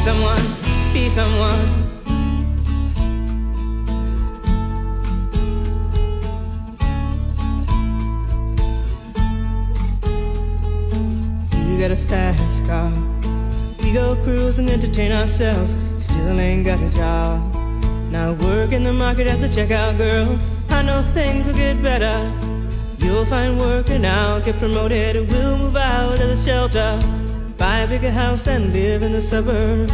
someone, be someone. You got a fast car, we go cruise and entertain ourselves. Still ain't got a job. Now work in the market as a checkout girl. I know things will get better. You'll find work and I'll get promoted. We'll move out of the shelter, buy a bigger house and live in the suburbs.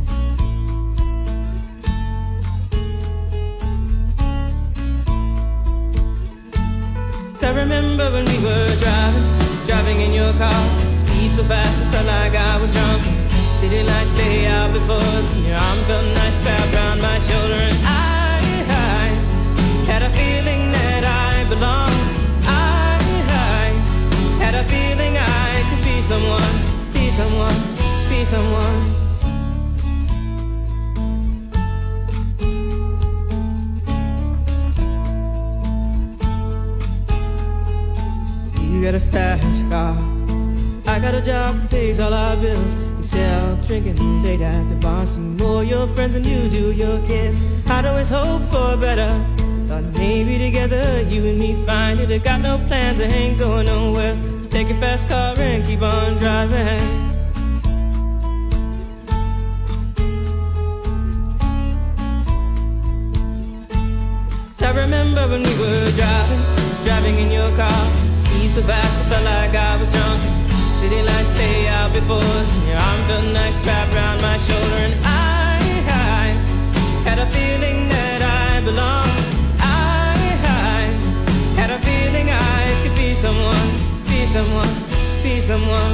So I remember when we were driving in your car. Speed so fast it felt like I was drunk. City lights lay out before us, and your arm felt nice wrapped around my shoulder. And I had a feeling that I belonged. I had a feeling I could be someone, be someone, be someone. You got a fast car, I got a job that pays all our bills. You sell drinking late at the bar, see more your friends than you do your kids. I'd always hope for better. Thought maybe together you and me find it. I got no plans, I ain't going nowhere. Take your fast car and keep on driving. So I remember when we were driving in your car. Speed so fast I felt like I was drunk. City lights lay out before us, and your arm felt nice wrapped around my shoulder. And I had a feeling that I belonged. I had a feeling I could be someone, be someone, be someone.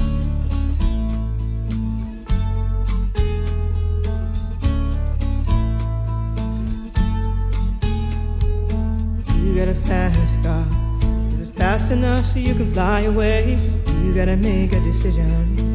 You got a fast car, is it fast enough so you can fly away? You gotta make a decision.